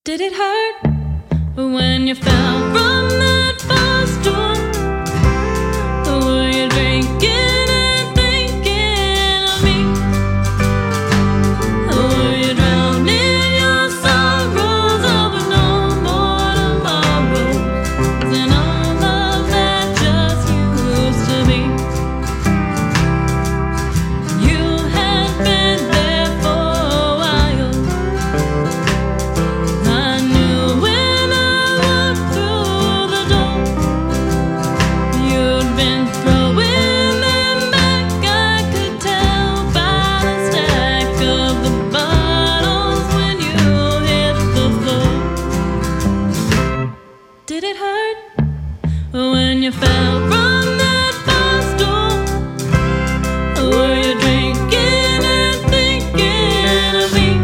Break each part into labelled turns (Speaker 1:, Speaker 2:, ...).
Speaker 1: Did it hurt when you fell from that bus door? Were you drinking and thinking of me? Were you drowning your sorrows over no more tomorrows than all love that just used to be? You had been there for a while. I knew when I walked through the door, you'd been throwing them back. I could tell by the stack of the bottles when you hit the floor. Did it hurt when you fell from that bus door? Were you drinking and thinking of me?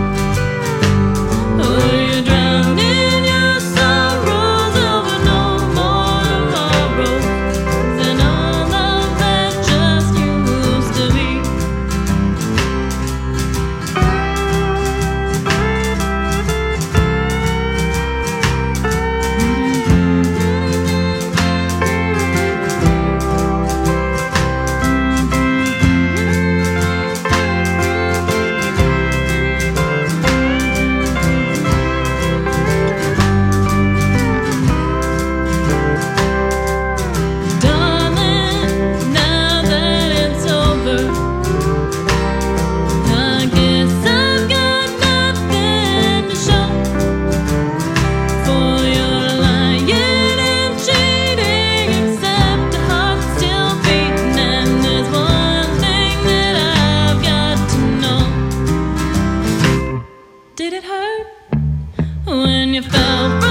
Speaker 1: Were you drowning your sorrows over no more tomorrows than all love that just used to be? Darling, now that it's over, I guess I've got nothing to show for your lying and cheating, except a heart still beating. And there's one thing that I've got to know. Did it hurt when you fell